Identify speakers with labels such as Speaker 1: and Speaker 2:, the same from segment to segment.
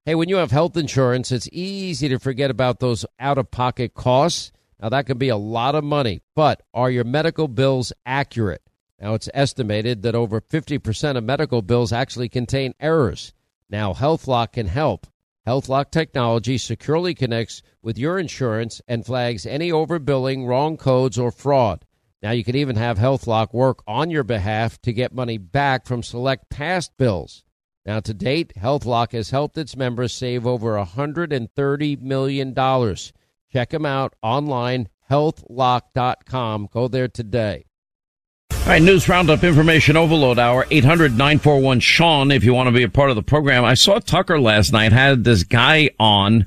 Speaker 1: Hey, when you have health insurance, it's easy to forget about those out-of-pocket costs. Now, that can be a lot of money, but are your medical bills accurate? Now, it's estimated that over 50% of medical bills actually contain errors. Now, HealthLock can help. HealthLock technology securely connects with your insurance and flags any overbilling, wrong codes, or fraud. Now, you can even have HealthLock work on your behalf to get money back from select past bills. Now, to date, HealthLock has helped its members save over $130 million. Check them out online, healthlock.com. Go there today.
Speaker 2: All right, News Roundup Information Overload Hour, 800-941-SEAN if you want to be a part of the program. I saw Tucker last night, had this guy on.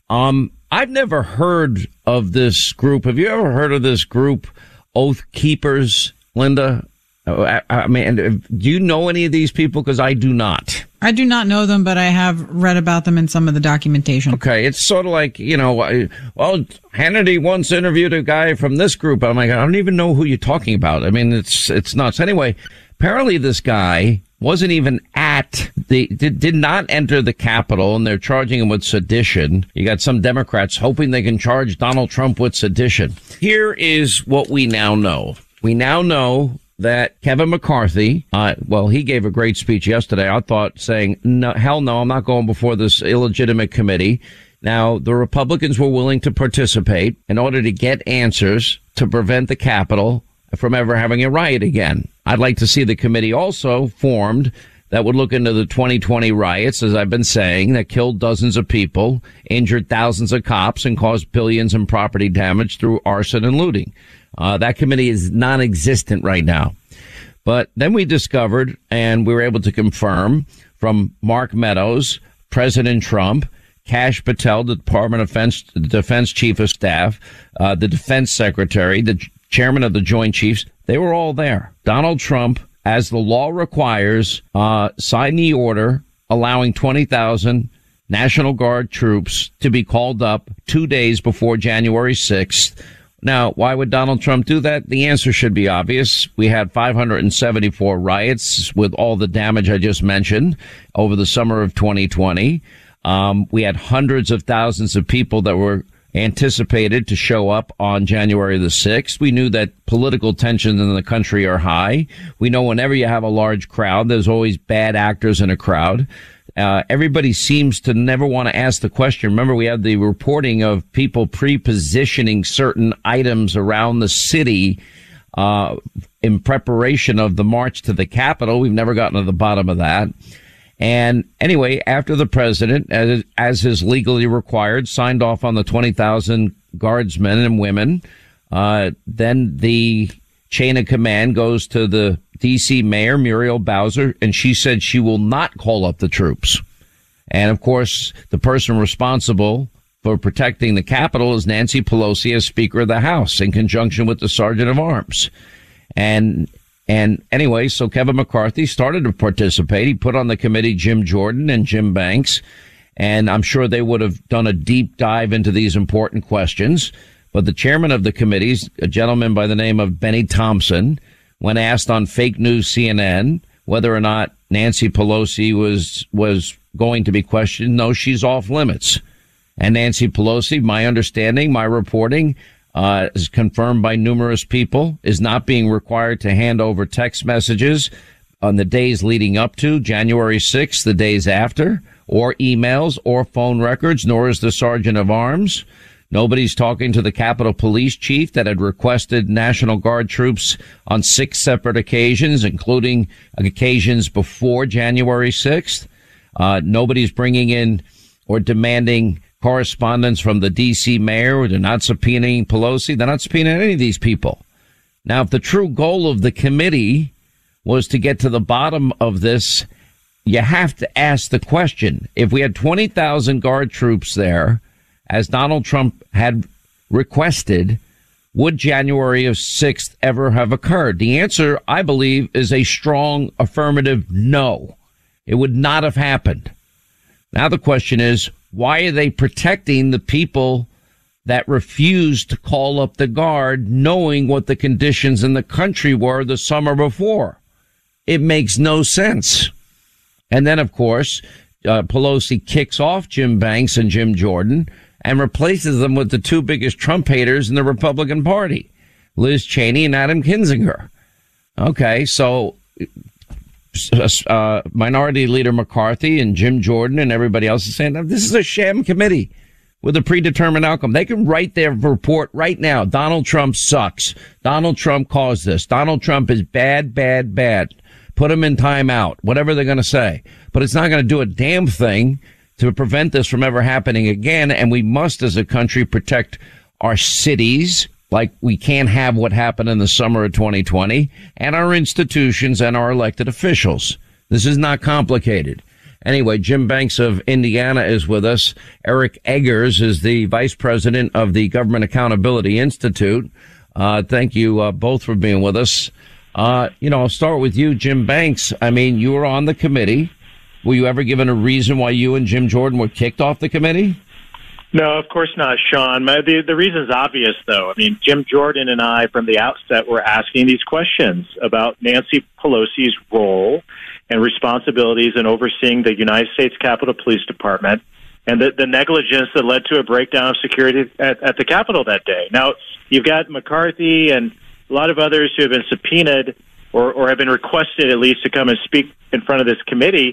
Speaker 2: I've never heard of this group. Have you ever heard of this group, Oath Keepers, Linda? I mean, do you know any of these people? Because I do not.
Speaker 3: I do not know them, but I have read about them in some of the documentation.
Speaker 2: Okay, it's sort of like, well, Hannity once interviewed a guy from this group. I'm like, I don't even know who you're talking about. I mean, it's nuts. Anyway, apparently this guy wasn't even did not enter the Capitol, and they're charging him with sedition. You got some Democrats hoping they can charge Donald Trump with sedition. Here is what we now know. We now know that Kevin McCarthy, he gave a great speech yesterday, I thought, saying, no, hell no, I'm not going before this illegitimate committee. Now, the Republicans were willing to participate in order to get answers to prevent the Capitol from ever having a riot again. I'd like to see the committee also formed that would look into the 2020 riots, as I've been saying, that killed dozens of people, injured thousands of cops, and caused billions in property damage through arson and looting. That committee is non-existent right now. But then we discovered, and we were able to confirm from Mark Meadows, President Trump, Kash Patel, the Department of Defense Chief of Staff, the Defense Secretary, the Chairman of the Joint Chiefs, they were all there. Donald Trump, as the law requires, signed the order allowing 20,000 National Guard troops to be called up 2 days before January 6th. Now, why would Donald Trump do that? The answer should be obvious. We had 574 riots with all the damage I just mentioned over the summer of 2020. We had hundreds of thousands of people that were anticipated to show up on January the 6th. We knew that political tensions in the country are high. We know whenever you have a large crowd, there's always bad actors in a crowd. Everybody seems to never want to ask the question. Remember, we had the reporting of people pre-positioning certain items around the city in preparation of the march to the Capitol. We've never gotten to the bottom of that. And anyway, after the president, as is legally required, signed off on the 20,000 guardsmen and women, then the chain of command goes to the D.C. Mayor, Muriel Bowser, and she said she will not call up the troops. And, of course, the person responsible for protecting the Capitol is Nancy Pelosi as Speaker of the House in conjunction with the Sergeant of Arms. And anyway, so Kevin McCarthy started to participate. He put on the committee Jim Jordan and Jim Banks, and I'm sure they would have done a deep dive into these important questions. But the chairman of the committees, a gentleman by the name of Benny Thompson, when asked on fake news CNN whether or not Nancy Pelosi was going to be questioned, no, she's off limits. And Nancy Pelosi, my understanding, my reporting, is confirmed by numerous people, is not being required to hand over text messages on the days leading up to January 6th, the days after, or emails or phone records, nor is the Sergeant of Arms. Nobody's talking to the Capitol Police Chief that had requested National Guard troops on 6 separate occasions, including occasions before January 6th. Nobody's bringing in or demanding correspondence from the D.C. mayor. They're not subpoenaing Pelosi. They're not subpoenaing any of these people. Now, if the true goal of the committee was to get to the bottom of this, you have to ask the question. If we had 20,000 Guard troops there, as Donald Trump had requested, would January 6th ever have occurred? The answer, I believe, is a strong affirmative no. It would not have happened. Now the question is, why are they protecting the people that refused to call up the Guard, knowing what the conditions in the country were the summer before? It makes no sense. And then, of course, Pelosi kicks off Jim Banks and Jim Jordan and replaces them with the two biggest Trump haters in the Republican Party, Liz Cheney and Adam Kinzinger. Okay, so Minority Leader McCarthy and Jim Jordan and everybody else is saying this is a sham committee with a predetermined outcome. They can write their report right now. Donald Trump sucks. Donald Trump caused this. Donald Trump is bad, bad, bad. Put him in timeout, whatever they're going to say. But it's not going to do a damn thing to prevent this from ever happening again. And we must, as a country, protect our cities, like we can't have what happened in the summer of 2020, and our institutions and our elected officials. This is not complicated. Anyway, Jim Banks of Indiana is with us. Eric Eggers is the vice president of the Government Accountability Institute. Thank you both for being with us. I'll start with you, Jim Banks. I mean, you were on the committee. Were you ever given a reason why you and Jim Jordan were kicked off the committee?
Speaker 4: No, of course not, Sean. The reason's obvious, though. I mean, Jim Jordan and I, from the outset, were asking these questions about Nancy Pelosi's role and responsibilities in overseeing the United States Capitol Police Department and the negligence that led to a breakdown of security at the Capitol that day. Now, you've got McCarthy and a lot of others who have been subpoenaed or have been requested at least to come and speak in front of this committee.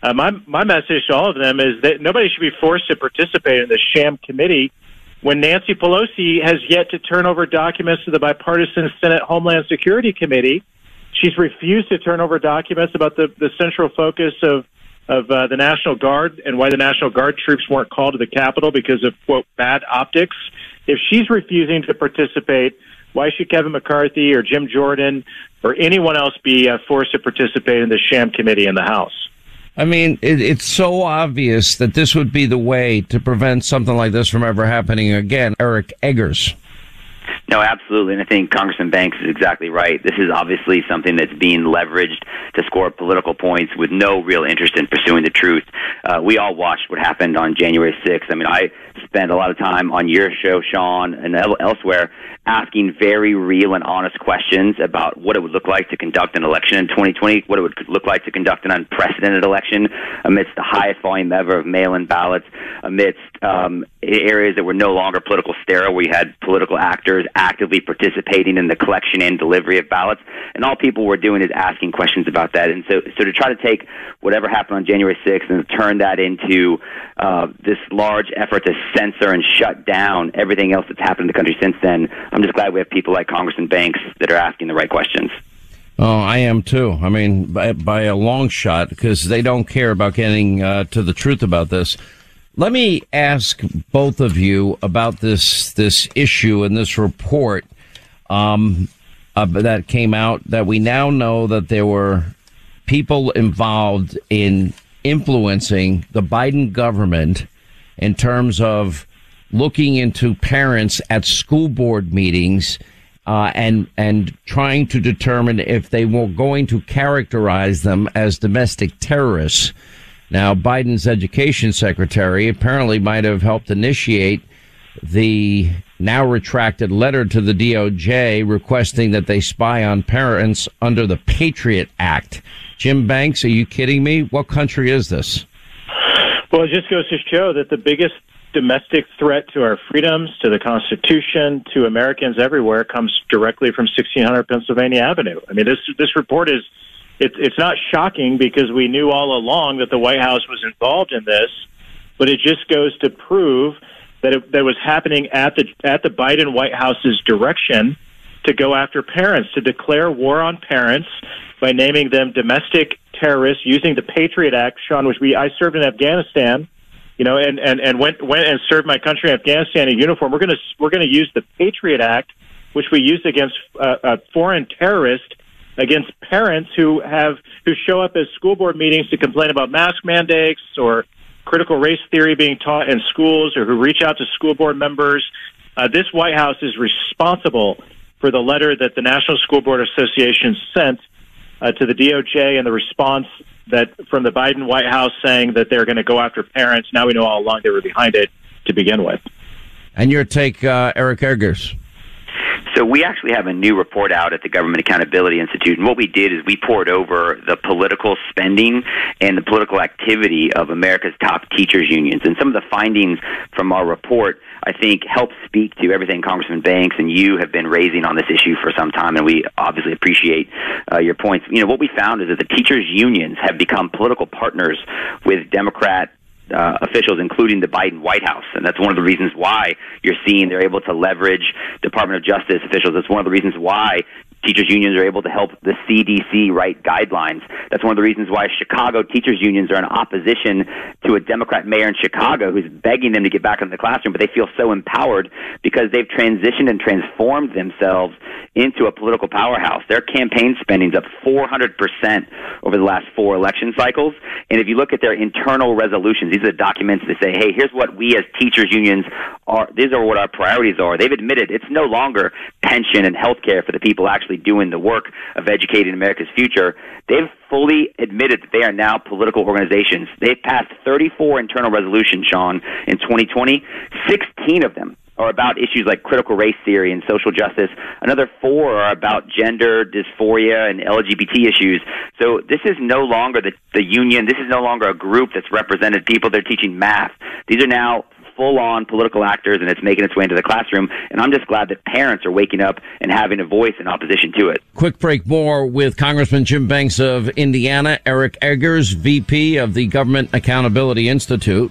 Speaker 4: My message to all of them is that nobody should be forced to participate in this sham committee when Nancy Pelosi has yet to turn over documents to the bipartisan Senate Homeland Security Committee. She's refused to turn over documents about the central focus of the National Guard and why the National Guard troops weren't called to the Capitol because of, quote, bad optics. If she's refusing to participate, why should Kevin McCarthy or Jim Jordan or anyone else be forced to participate in the sham committee in the House?
Speaker 2: I mean, it's so obvious that this would be the way to prevent something like this from ever happening again. Eric Eggers.
Speaker 5: No, absolutely. And I think Congressman Banks is exactly right. This is obviously something that's being leveraged to score political points with no real interest in pursuing the truth. We all watched what happened on January 6th. I mean, I spent a lot of time on your show, Sean, and elsewhere asking very real and honest questions about what it would look like to conduct an election in 2020, what it would look like to conduct an unprecedented election amidst the highest volume ever of mail-in ballots, amidst areas that were no longer political sterile, where you had political actors actively participating in the collection and delivery of ballots. And all people were doing is asking questions about that. And so to try to take whatever happened on January 6th and turn that into this large effort to censor and shut down everything else that's happened in the country since then, I'm just glad we have people like Congressman Banks that are asking the right questions.
Speaker 2: Oh, I am too. I mean, by a long shot, because they don't care about getting to the truth about this. Let me ask both of you about this issue and this report that came out, that we now know that there were people involved in influencing the Biden government in terms of looking into parents at school board meetings and trying to determine if they were going to characterize them as domestic terrorists. Now, Biden's education secretary apparently might have helped initiate the now retracted letter to the DOJ requesting that they spy on parents under the Patriot Act. Jim Banks, are you kidding me? What country is this?
Speaker 4: Well, it just goes to show that the biggest domestic threat to our freedoms, to the Constitution, to Americans everywhere comes directly from 1600 Pennsylvania Avenue. I mean, this report is, it's not shocking because we knew all along that the White House was involved in this, but it just goes to prove that it was happening at the Biden White House's direction to go after parents, to declare war on parents by naming them domestic terrorists using the Patriot Act, Sean, which I served in Afghanistan, and went and served my country in Afghanistan in uniform. We're going to use the Patriot Act, which we used against foreign terrorists, against parents who show up at school board meetings to complain about mask mandates or critical race theory being taught in schools, or who reach out to school board members. This White House is responsible for the letter that the National School Board Association sent to the DOJ and the response that from the Biden White House saying that they're going to go after parents. Now we know all along they were behind it to begin with.
Speaker 2: And your take, Eric Eggers?
Speaker 5: So we actually have a new report out at the Government Accountability Institute, and what we did is we poured over the political spending and the political activity of America's top teachers unions. And some of the findings from our report, I think, help speak to everything Congressman Banks and you have been raising on this issue for some time, and we obviously appreciate your points. What we found is that the teachers unions have become political partners with Democrat officials, including the Biden White House. And that's one of the reasons why you're seeing they're able to leverage Department of Justice officials. That's one of the reasons why teachers unions are able to help the CDC write guidelines. That's one of the reasons why Chicago teachers unions are in opposition to a Democrat mayor in Chicago who's begging them to get back into the classroom, but they feel so empowered because they've transitioned and transformed themselves into a political powerhouse. Their campaign spending's up 400% over the last 4 election cycles. And if you look at their internal resolutions, these are the documents that say, hey, here's what we as teachers unions are, these are what our priorities are. They've admitted it's no longer pension and health care for the people actually doing the work of educating America's future. They've fully admitted that they are now political organizations. They've passed 34 internal resolutions, Sean, in 2020. 16 of them are about issues like critical race theory and social justice. Another 4 are about gender dysphoria and LGBT issues. So this is no longer the union. This is no longer a group that's represented people that are teaching math. These are now full-on political actors, and it's making its way into the classroom. And I'm just glad that parents are waking up and having a voice in opposition to it.
Speaker 2: Quick break, more with Congressman Jim Banks of Indiana, Eric Eggers, VP of the Government Accountability Institute.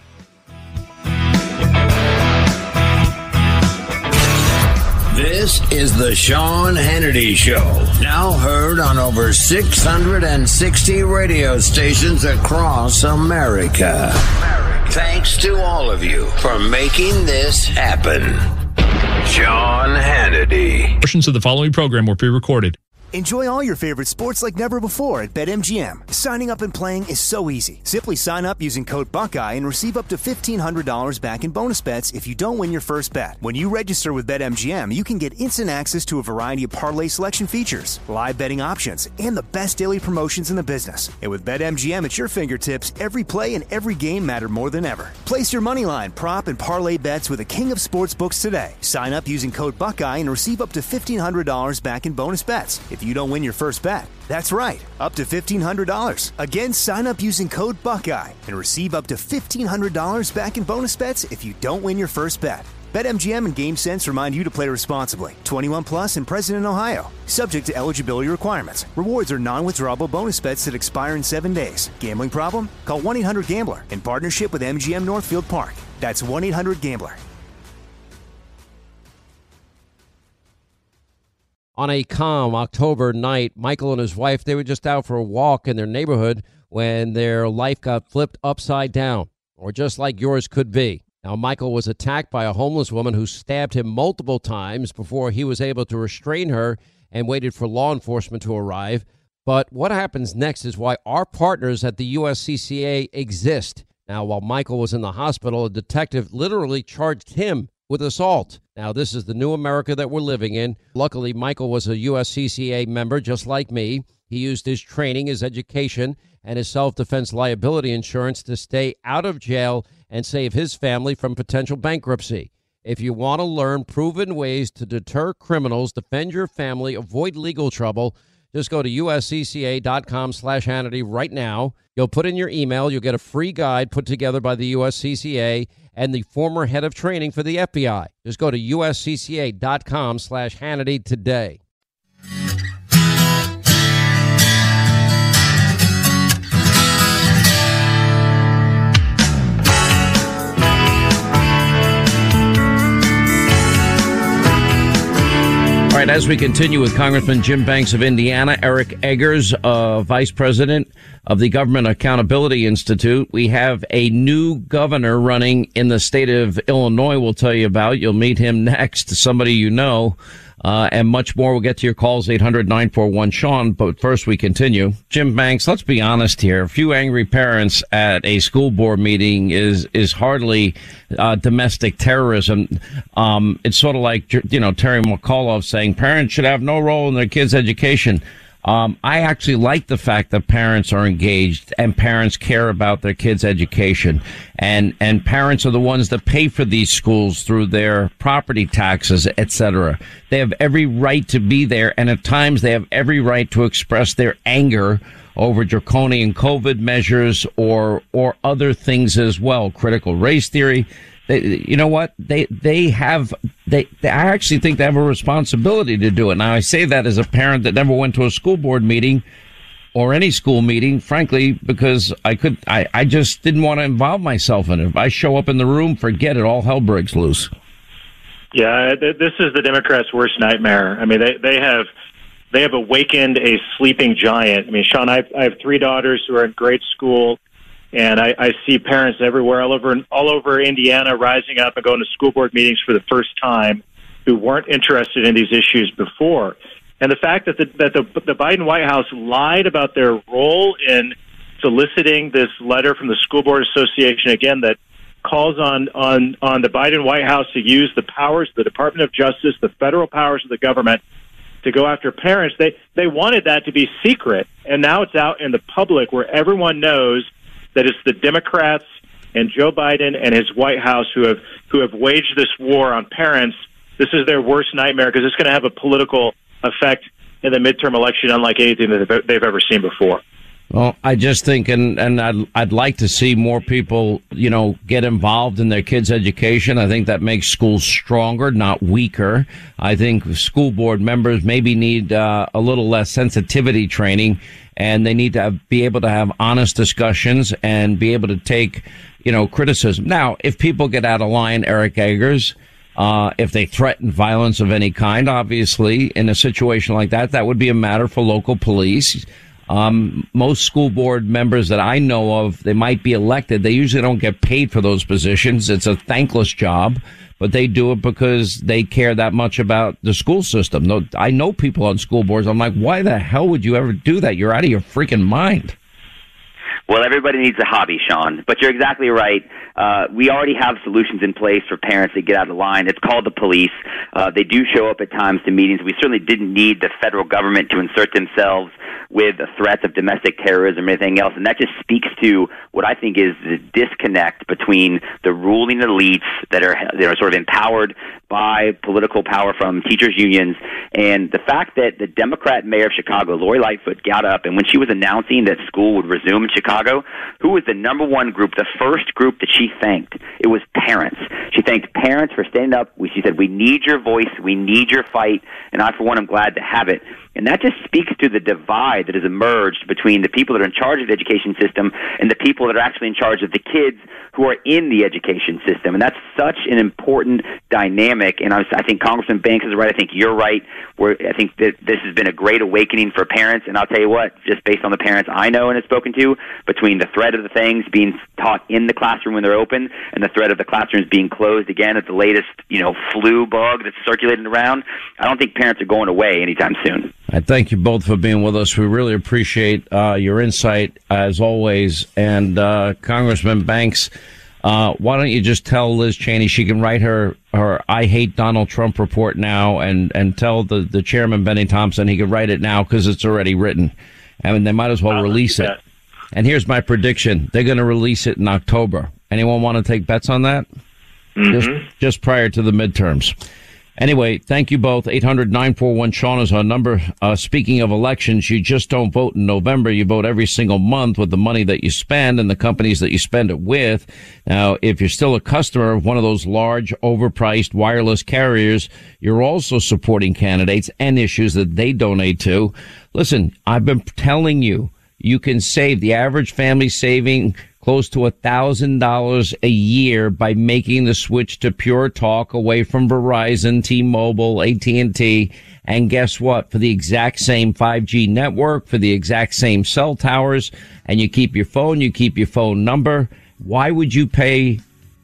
Speaker 6: This is the Sean Hannity Show, now heard on over 660 radio stations across America. Thanks to all of you for making this happen. Sean Hannity.
Speaker 7: Portions of the following program were pre-recorded.
Speaker 8: Enjoy all your favorite sports like never before at BetMGM. Signing up and playing is so easy. Simply sign up using code Buckeye and receive up to $1,500 back in bonus bets if you don't win your first bet. When you register with BetMGM, you can get instant access to a variety of parlay selection features, live betting options, and the best daily promotions in the business. And with BetMGM at your fingertips, every play and every game matter more than ever. Place your moneyline, prop, and parlay bets with the king of sportsbooks today. Sign up using code Buckeye and receive up to $1,500 back in bonus bets if you don't win your first bet. That's right, up to $1,500. Again, sign up using code Buckeye and receive up to $1,500 back in bonus bets if you don't win your first bet. BetMGM and GameSense remind you to play responsibly. 21 plus and present in Ohio. Subject to eligibility requirements. Rewards are non-withdrawable bonus bets that expire in 7 days. Gambling problem? Call 1-800-GAMBLER in partnership with MGM Northfield Park. That's 1-800-GAMBLER.
Speaker 1: On a calm October night, Michael and his wife, they were just out for a walk in their neighborhood when their life got flipped upside down, or just like yours could be. Now, Michael was attacked by a homeless woman who stabbed him multiple times before he was able to restrain her and waited for law enforcement to arrive. But what happens next is why our partners at the USCCA exist. Now, while Michael was in the hospital, a detective literally charged him with assault. Now, this is the new America that we're living in. Luckily, Michael was a USCCA member just like me. He used his training, his education, and his self-defense liability insurance to stay out of jail and save his family from potential bankruptcy. If you want to learn proven ways to deter criminals, defend your family, avoid legal trouble, just go to uscca.com/Hannity right now. You'll put in your email. You'll get a free guide put together by the USCCA and the former head of training for the FBI. Just go to uscca.com/Hannity today.
Speaker 2: All right, as we continue with Congressman Jim Banks of Indiana, Eric Eggers, Vice President of the Government Accountability Institute, we have a new governor running in the state of Illinois we'll tell you about. You'll meet him next, somebody you know, and much more. We'll get to your calls, 800-941-SEAN, but first we continue. Jim Banks, let's be honest here. A few angry parents at a school board meeting is hardly domestic terrorism. It's sort of like, Terry McAuliffe saying parents should have no role in their kids' education. I actually like the fact that parents are engaged and parents care about their kids' education, and parents are the ones that pay for these schools through their property taxes, etc. They have every right to be there, and at times they have every right to express their anger over draconian COVID measures or other things as well, critical race theory. You know what? I actually think they have a responsibility to do it. Now, I say that as a parent that never went to a school board meeting or any school meeting, frankly, because I just didn't want to involve myself in it. If I show up in the room, forget it, all hell breaks loose.
Speaker 4: Yeah, this is the Democrats' worst nightmare. I mean, they have awakened a sleeping giant. I mean, Sean, I have 3 daughters who are in grade school. And I see parents everywhere, all over Indiana, rising up and going to school board meetings for the first time, who weren't interested in these issues before. And the fact that the Biden White House lied about their role in soliciting this letter from the School Board Association, again, that calls on the Biden White House to use the powers of the Department of Justice, the federal powers of the government, to go after parents. They wanted that to be secret, and now it's out in the public where everyone knows that it's the Democrats and Joe Biden and his White House who have waged this war on parents. This is their worst nightmare because it's going to have a political effect in the midterm election unlike anything that they've ever seen before.
Speaker 2: Well, I just think, and I'd like to see more people, get involved in their kids' education. I think that makes schools stronger, not weaker. I think school board members maybe need a little less sensitivity training, and they need to be able to have honest discussions and be able to take, criticism. Now, if people get out of line, Eric Eggers, if they threaten violence of any kind, obviously, in a situation like that would be a matter for local police. Most school board members that I know of, they might be elected. They usually don't get paid for those positions. It's a thankless job, but they do it because they care that much about the school system. I know people on school boards. I'm like, why the hell would you ever do that? You're out of your freaking mind.
Speaker 5: Well, everybody needs a hobby, Sean, but you're exactly right. We already have solutions in place for parents that get out of line. It's called the police. They do show up at times to meetings. We certainly didn't need the federal government to insert themselves with the threats of domestic terrorism and anything else. And that just speaks to what I think is the disconnect between the ruling elites that are sort of empowered by political power from teachers' unions and the fact that the Democrat mayor of Chicago, Lori Lightfoot, got up, and when she was announcing that school would resume in Chicago, who was the number one group, the first group that she thanked? It was parents. She thanked parents for standing up. She said, we need your voice, we need your fight, and I, for one, am glad to have it. And that just speaks to the divide that has emerged between the people that are in charge of the education system and the people that are actually in charge of the kids who are in the education system. And that's such an important dynamic. And I think Congressman Banks is right. I think you're right. I think that this has been a great awakening for parents. And I'll tell you what, just based on the parents I know and have spoken to, between the threat of the things being taught in the classroom when they're open and the threat of the classrooms being closed again at the latest, flu bug that's circulating around, I don't think parents are going away anytime soon.
Speaker 2: I thank you both for being with us. We really appreciate your insight, as always. And Congressman Banks, why don't you just tell Liz Cheney she can write her I Hate Donald Trump report now and tell the chairman, Benny Thompson, he could write it now because it's already written. And they might as well release it. And here's my prediction. They're going to release it in October. Anyone want to take bets on that? Mm-hmm. Just prior to the midterms. Anyway, thank you both. 800-941-SEAN is our number. Speaking of elections, you just don't vote in November. You vote every single month with the money that you spend and the companies that you spend it with. Now, if you're still a customer of one of those large, overpriced wireless carriers, you're also supporting candidates and issues that they donate to. Listen, I've been telling you, you can save the average family saving close to $1,000 a year by making the switch to Pure Talk away from Verizon, T-Mobile, AT&T. And guess what? For the exact same 5G network, for the exact same cell towers, and you keep your phone number. Why would you pay,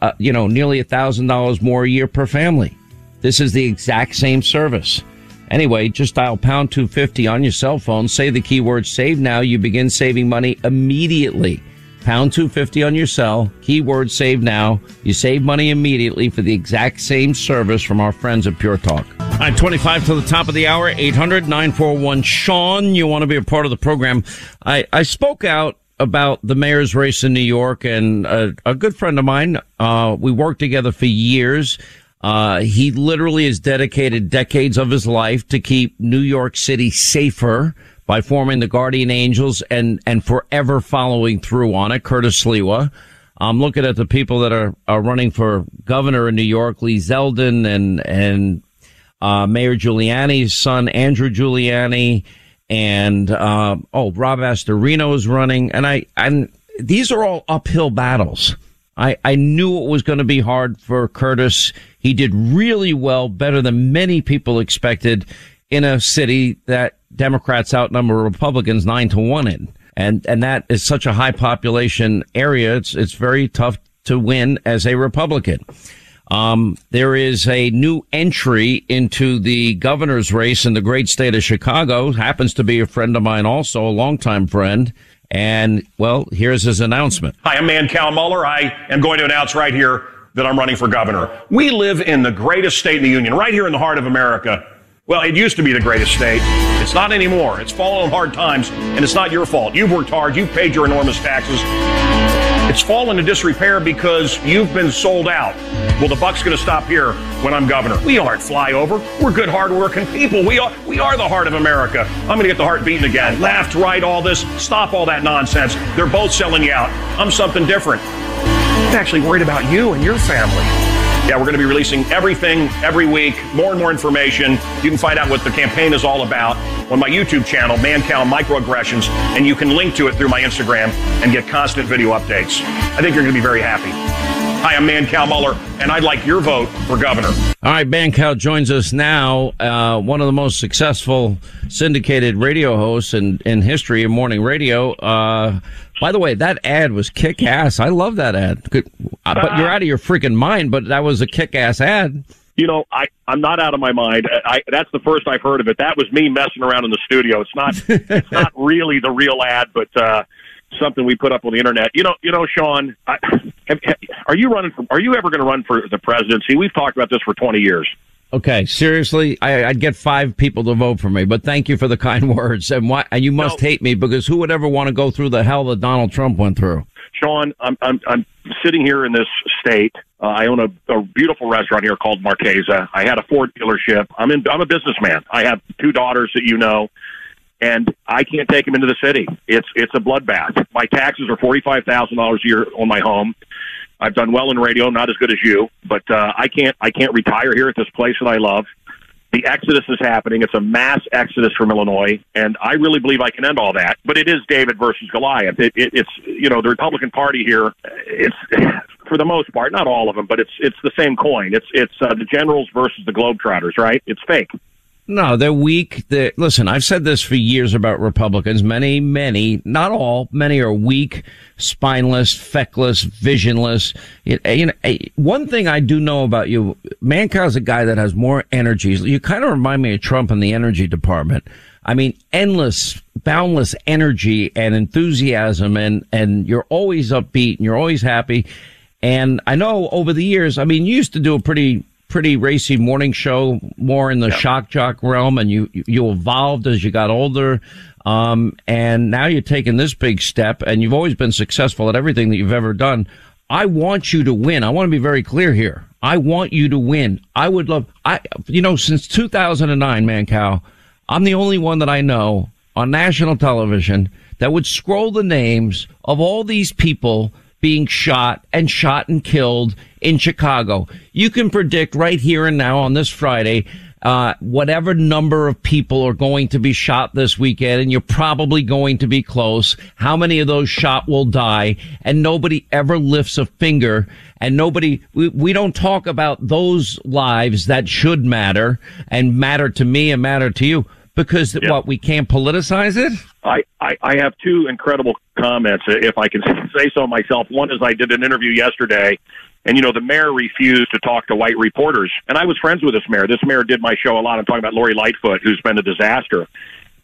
Speaker 2: nearly $1,000 more a year per family? This is the exact same service. Anyway, just dial pound 250 on your cell phone. Say the keyword save now. You begin saving money immediately. pound 250 on your cell, keyword save now. You save money immediately for the exact same service from our friends at Pure Talk. All right, 25 to the top of the hour, 800-941-SEAN. You want to be a part of the program. I spoke out about the mayor's race in New York, and a good friend of mine, we worked together for years. He literally has dedicated decades of his life to keep New York City safer by forming the Guardian Angels and forever following through on it. Curtis Sliwa. I'm looking at the people that are running for governor in New York, Lee Zeldin and Mayor Giuliani's son, Andrew Giuliani, and Rob Astorino is running. And these are all uphill battles. I knew it was going to be hard for Curtis. He did really well, better than many people expected, in a city that Democrats outnumber Republicans 9-1 in. And that is such a high population area. It's very tough to win as a Republican. There is a new entry into the governor's race in the great state of Chicago. Happens to be a friend of mine also, a longtime friend. And, well, here's his announcement.
Speaker 9: Hi, I'm Mancow Muller. I am going to announce right here that I'm running for governor. We live in the greatest state in the union, right here in the heart of America. Well, it used to be the greatest state. It's not anymore. It's fallen on hard times, and it's not your fault. You've worked hard. You've paid your enormous taxes. It's fallen into disrepair because you've been sold out. Well, the buck's going to stop here when I'm governor. We aren't flyover. We're good, hard-working people. We are the heart of America. I'm going to get the heart beating again. Left, right, all this. Stop all that nonsense. They're both selling you out. I'm something different. I'm actually worried about you and your family. Yeah, we're going to be releasing everything every week, more and more information. You can find out what the campaign is all about on my YouTube channel, Mancow Microaggressions, and you can link to it through my Instagram and get constant video updates. I think you're going to be very happy. Hi, I'm Mancow Muller, and I'd like your vote for governor.
Speaker 2: All right, Mancow joins us now, one of the most successful syndicated radio hosts in history of morning radio. By the way, that ad was kick-ass. I love that ad. But you're out of your freaking mind, but that was a kick-ass ad.
Speaker 9: You know, I'm not out of my mind. That's the first I've heard of it. That was me messing around in the studio. It's not really the real ad, but something we put up on the internet. You know, Sean, are you ever going to run for the presidency? We've talked about this for 20 years.
Speaker 2: Okay, seriously, I'd get 5 people to vote for me, but thank you for the kind words. And you must hate me, because who would ever want to go through the hell that Donald Trump went through?
Speaker 9: Sean, I'm sitting here in this state. I own a beautiful restaurant here called Marchesa. I had a Ford dealership. I'm a businessman. I have 2 daughters that you know, and I can't take them into the city. It's a bloodbath. My taxes are $45,000 a year on my home. I've done well in radio, not as good as you, but I can't retire here at this place that I love. The exodus is happening. It's a mass exodus from Illinois, and I really believe I can end all that. But it is David versus Goliath. It's the Republican Party here. It's for the most part, not all of them, but it's the same coin. It's the generals versus the Globetrotters, right? It's fake.
Speaker 2: No, they're weak. Listen, I've said this for years about Republicans. Many, not all, many are weak, spineless, feckless, visionless. One thing I do know about you, Mancow's a guy that has more energy. You kind of remind me of Trump in the energy department. I mean, endless, boundless energy and enthusiasm, and you're always upbeat and you're always happy. And I know over the years, I mean, you used to do a pretty racy morning show, more in the shock jock realm, and you evolved as you got older. And now you're taking this big step, and you've always been successful at everything that you've ever done. I want you to win. I want to be very clear here. I want you to win. I would love, since 2009, Mancow, I'm the only one that I know on national television that would scroll the names of all these people being shot and killed in Chicago. You can predict right here and now on this Friday, whatever number of people are going to be shot this weekend, and you're probably going to be close. How many of those shot will die? And nobody ever lifts a finger, and we don't talk about those lives that should matter and matter to me and matter to you. Because we can't politicize it?
Speaker 9: I have 2 incredible comments, if I can say so myself. One is I did an interview yesterday, and, the mayor refused to talk to white reporters. And I was friends with this mayor. This mayor did my show a lot. I'm talking about Lori Lightfoot, who's been a disaster.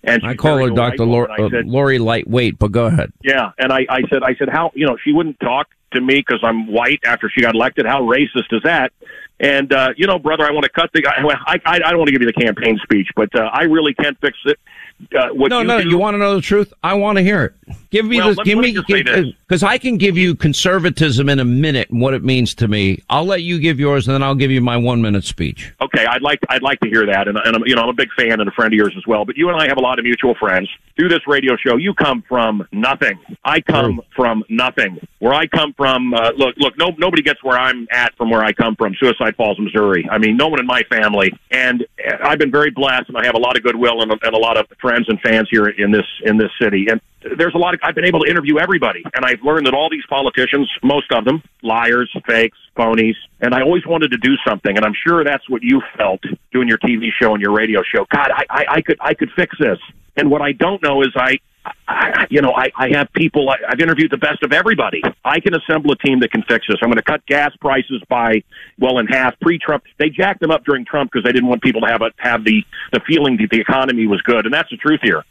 Speaker 4: And
Speaker 2: I call her Dr. Lori Lightweight, but go ahead.
Speaker 4: Yeah, and I said, how, she wouldn't talk to me because I'm white after she got elected. How racist is that? And, brother, I want to cut the guy. I don't want to give you the campaign speech, but I really can't fix it. You
Speaker 2: want to know the truth? I want to hear it. Give me because I can give you conservatism in a minute and what it means to me. I'll let you give yours, and then I'll give you my 1 minute speech.
Speaker 4: Okay, I'd like to hear that, and I'm a big fan and a friend of yours as well. But you and I have a lot of mutual friends through this radio show. You come from nothing. I come from nothing. Where I come from, nobody gets where I'm at from where I come from, Suicide Falls, Missouri. I mean, no one in my family, and I've been very blessed, and I have a lot of goodwill and a lot of friends and fans here in this city. And there's a lot of, I've been able to interview everybody, and I've learned that all these politicians, most of them, liars, fakes, phonies, and I always wanted to do something, and I'm sure that's what you felt doing your TV show and your radio show. God, I could fix this. And what I don't know is I have people, I've interviewed the best of everybody. I can assemble a team that can fix this. I'm going to cut gas prices in half. Pre-Trump, they jacked them up during Trump because they didn't want people to have the feeling that the economy was good. And that's the truth here.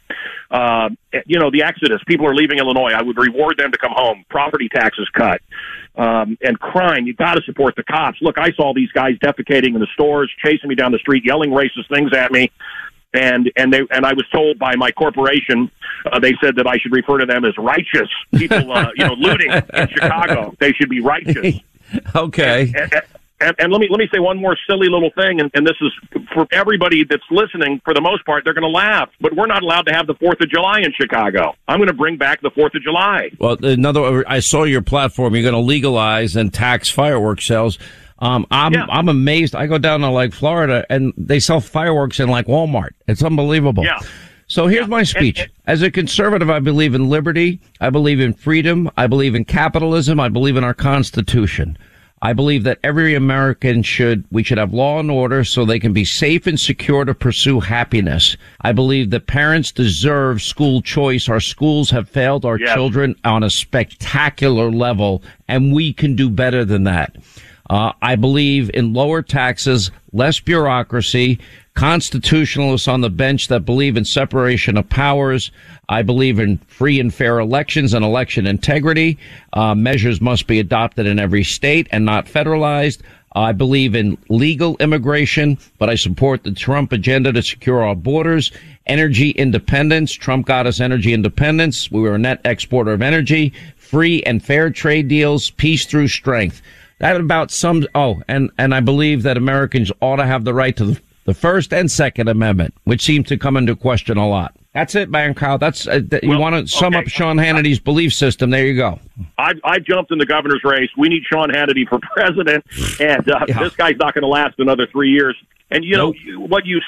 Speaker 4: The exodus, people are leaving Illinois. I would reward them to come home. Property taxes cut. And crime, you've got to support the cops. Look, I saw these guys defecating in the stores, chasing me down the street, yelling racist things at me. And I was told by my corporation, they said that I should refer to them as righteous people, looting in Chicago. They should be righteous.
Speaker 2: Okay.
Speaker 4: And let me say one more silly little thing, and this is for everybody that's listening. For the most part, they're going to laugh, but we're not allowed to have the 4th of July in Chicago. I'm going to bring back the 4th of July.
Speaker 2: Well, I saw your platform. You're going to legalize and tax fireworks sales. I'm amazed. I go down to Florida and they sell fireworks in Walmart. It's unbelievable.
Speaker 4: Yeah.
Speaker 2: So here's my speech. As a conservative, I believe in liberty. I believe in freedom. I believe in capitalism. I believe in our Constitution. I believe that every American we should have law and order so they can be safe and secure to pursue happiness. I believe that parents deserve school choice. Our schools have failed our children on a spectacular level, and we can do better than that. I believe in lower taxes, less bureaucracy, constitutionalists on the bench that believe in separation of powers. I believe in free and fair elections and election integrity. Measures must be adopted in every state and not federalized. I believe in legal immigration, but I support the Trump agenda to secure our borders. Energy independence. Trump got us energy independence. We were a net exporter of energy. Free and fair trade deals. Peace through strength. That about sums. And I believe that Americans ought to have the right to the First and Second Amendment, which seem to come into question a lot. That's it, man, Kyle. You want to sum up Sean Hannity's belief system? There you go.
Speaker 4: I jumped in the governor's race. We need Sean Hannity for president, and this guy's not going to last another 3 years. And what you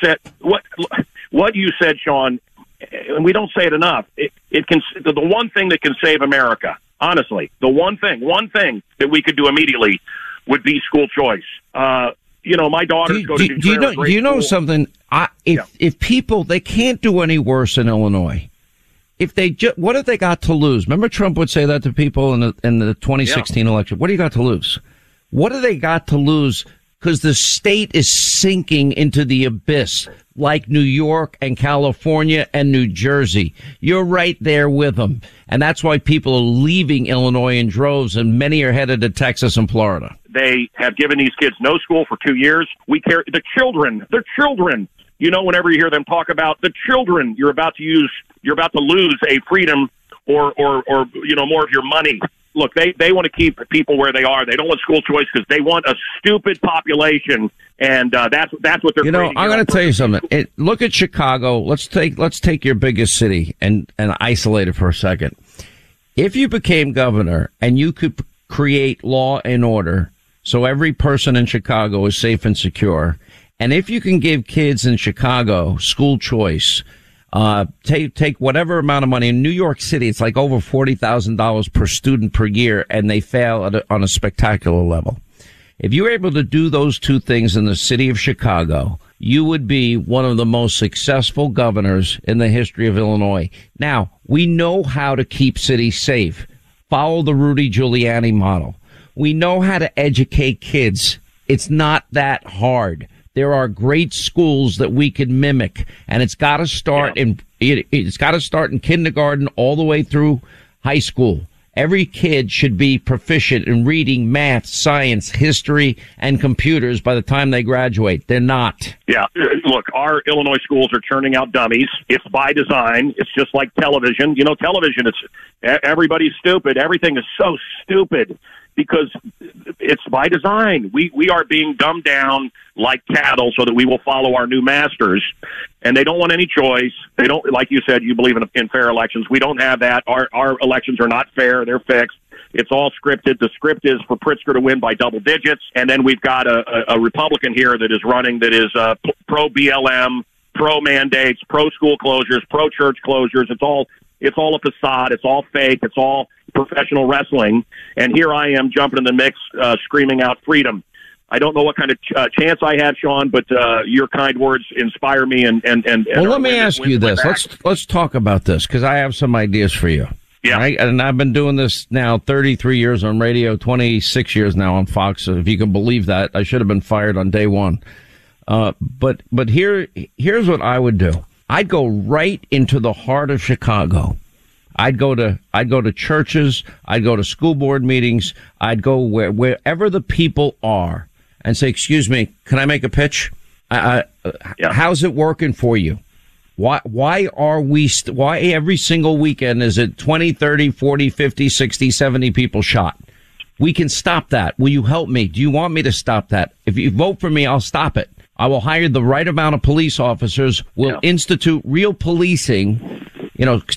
Speaker 4: said, Sean, and we don't say it enough. The one thing that can save America. Honestly, the one thing that we could do immediately would be school choice. My daughters go to New Jersey.
Speaker 2: Do you know something? If people, they can't do any worse in Illinois. What have they got to lose? Remember Trump would say that to people in the 2016 election. What do you got to lose? What do they got to lose? Because the state is sinking into the abyss like New York and California and New Jersey. You're right there with them. And that's why people are leaving Illinois in droves, and many are headed to Texas and Florida.
Speaker 4: They have given these kids no school for 2 years. We care the children. Whenever you hear them talk about the children, you're about to lose a freedom or more of your money. Look, they want to keep people where they are. They don't want school choice because they want a stupid population, and that's what they're.
Speaker 2: I'm going to tell you something. Look at Chicago. Let's take your biggest city and isolate it for a second. If you became governor and you could create law and order so every person in Chicago is safe and secure, and if you can give kids in Chicago school choice. Take whatever amount of money. In New York City, it's like over $40,000 per student per year, and they fail on a spectacular level. If you were able to do those two things in the city of Chicago, you would be one of the most successful governors in the history of Illinois. Now, we know how to keep cities safe. Follow the Rudy Giuliani model. We know how to educate kids. It's not that hard. there are great schools that we can mimic, and it's got to start it's got to start in kindergarten all the way through high school. Every kid should be proficient in reading, math, science, history, and computers by the time they graduate. They're not.
Speaker 9: Yeah. Look, our Illinois schools are churning out dummies. It's by design. It's just like television. You know, television, everybody's stupid. Everything is so stupid because it's by design. We are being dumbed down like cattle so that we will follow our new masters. And they don't want any choice. They don't, like you said, you believe in fair elections. We don't have that. Our elections are not fair. They're fixed. It's all scripted. The script is for Pritzker to win by double digits. And then we've got a Republican here that is running that is pro-BLM, pro-mandates, pro-school closures, pro-church closures. It's all a facade. It's all fake. It's all professional wrestling. And here I am jumping in the mix, screaming out freedom. I don't know what kind of chance I have, Sean, but your kind words inspire me. Well,
Speaker 2: let me ask you this. Let's talk about this because I have some ideas for you.
Speaker 9: Yeah.
Speaker 2: Right? And I've been doing this now 33 years on radio, 26 years now on Fox. So if you can believe that, I should have been fired on day one. But here's what I would do. I'd go right into the heart of Chicago. I'd go to churches. I'd go to school board meetings. I'd go wherever the people are and say, excuse me, can I make a pitch? How's it working for you? Why are we, why every single weekend is it 20, 30, 40, 50, 60, 70 people shot? We can stop that. Will you help me? Do you want me to stop that? If you vote for me, I'll stop it. I will hire the right amount of police officers. We'll institute real policing. You know,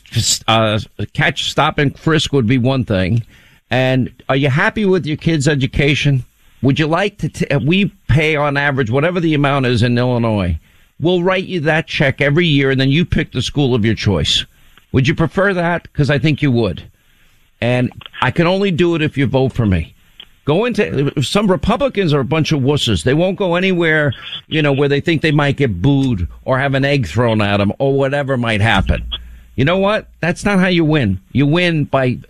Speaker 2: catch, stop, and frisk would be one thing. And are you happy with your kids' education? Would you like to, we pay on average whatever the amount is in Illinois. We'll write you that check every year, and then you pick the school of your choice. Would you prefer that? Because I think you would. And I can only do it if you vote for me. Some Republicans are a bunch of wusses. They won't go anywhere, you know, where they think they might get booed or have an egg thrown at them or whatever might happen. You know what? That's not how you win. You win by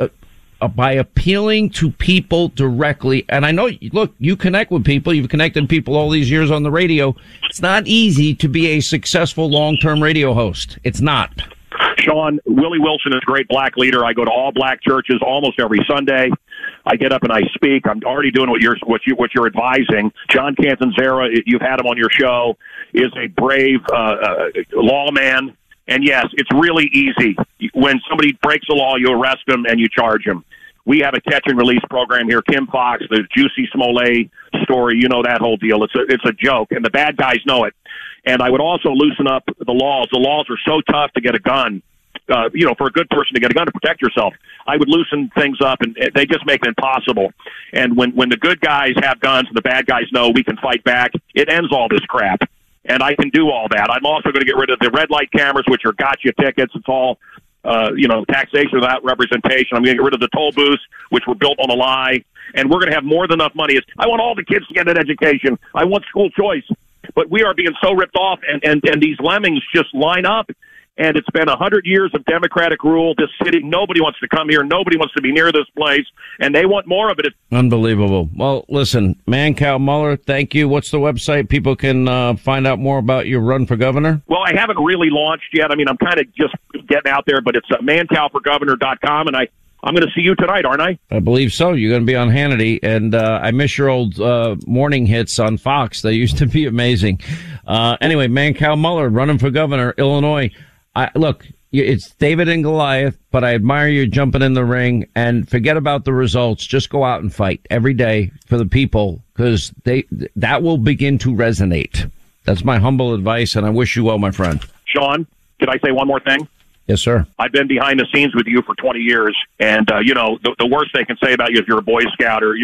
Speaker 2: appealing to people directly. And I know, look, you connect with people. You've connected with people all these years on the radio. It's not easy to be a successful long-term radio host. It's not.
Speaker 9: Sean, Willie Wilson is a great black leader. I go to all black churches almost every Sunday. I get up and I speak. I'm already doing what you're advising. John Catanzara, you've had him on your show, is a brave lawman. And yes, it's really easy. When somebody breaks the law, you arrest them and you charge them. We have a catch and release program here. Kim Fox, the Juicy Smollett story, you know that whole deal. It's a joke, and the bad guys know it. And I would also loosen up the laws. The laws are so tough to get a gun. For a good person to get a gun to protect yourself, I would loosen things up, and they just make it impossible. And when the good guys have guns and the bad guys know we can fight back, it ends all this crap. And I can do all that. I'm also going to get rid of the red light cameras, which are gotcha tickets. It's all, taxation without representation. I'm going to get rid of the toll booths, which were built on a lie. And we're going to have more than enough money. I want all the kids to get an education. I want school choice. But we are being so ripped off, and these lemmings just line up. And it's been 100 years of Democratic rule. This city, nobody wants to come here. Nobody wants to be near this place. And they want more of it.
Speaker 2: Unbelievable. Well, listen, Mancow Muller, thank you. What's the website people can find out more about your run for governor?
Speaker 9: Well, I haven't really launched yet. I mean, I'm kind of just getting out there, but it's mancowforgovernor.com. And I'm going to see you tonight, aren't I?
Speaker 2: I believe so. You're going to be on Hannity. And I miss your old morning hits on Fox. They used to be amazing. Anyway, Mancow Muller, running for governor, Illinois. Look, it's David and Goliath, but I admire you jumping in the ring, and forget about the results. Just go out and fight every day for the people, because that will begin to resonate. That's my humble advice, and I wish you well, my friend.
Speaker 9: Sean, could I say one more thing?
Speaker 2: Yes, sir.
Speaker 9: I've been behind the scenes with you for 20 years, and the worst they can say about you is you're a Boy Scout, or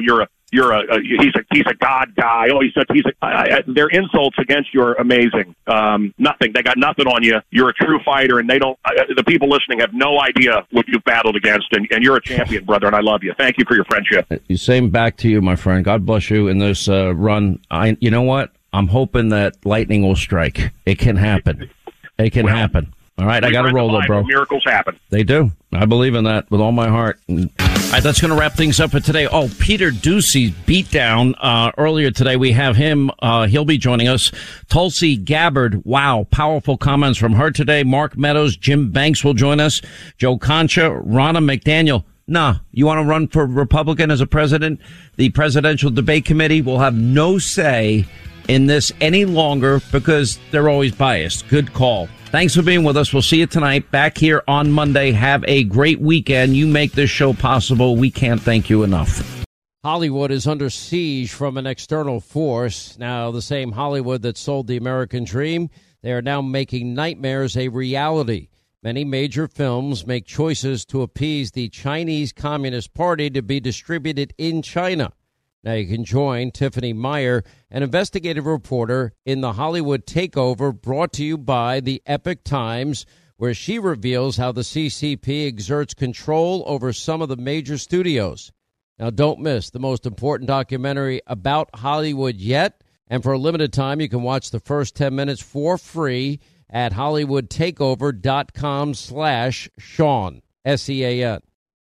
Speaker 9: he's a God guy. Oh, their insults against you are amazing. Nothing. They got nothing on you. You're a true fighter, and they don't. The people listening have no idea what you've battled against, and you're a champion, brother. And I love you. Thank you for your friendship.
Speaker 2: Same back to you, my friend. God bless you in this run. You know what? I'm hoping that lightning will strike. It can happen. It can happen. All right, I got to roll though, bro.
Speaker 9: Miracles happen.
Speaker 2: They do. I believe in that with all my heart. All right, that's going to wrap things up for today. Oh, Peter Doocy's beatdown earlier today. We have him. He'll be joining us. Tulsi Gabbard. Wow, powerful comments from her today. Mark Meadows, Jim Banks will join us. Joe Concha, Ronna McDaniel. Nah, you want to run for Republican as a president? The Presidential Debate Committee will have no say in this any longer because they're always biased. Good call. Thanks for being with us. We'll see you tonight back here on Monday. Have a great weekend. You make this show possible. We can't thank you enough.
Speaker 1: Hollywood is under siege from an external force. Now, the same Hollywood that sold the American dream, they are now making nightmares a reality. Many major films make choices to appease the Chinese Communist Party to be distributed in China. Now you can join Tiffany Meyer, an investigative reporter in the Hollywood Takeover, brought to you by the Epoch Times, where she reveals how the CCP exerts control over some of the major studios. Now don't miss the most important documentary about Hollywood yet. And for a limited time, you can watch the first 10 minutes for free at HollywoodTakeover.com/Sean, SEAN.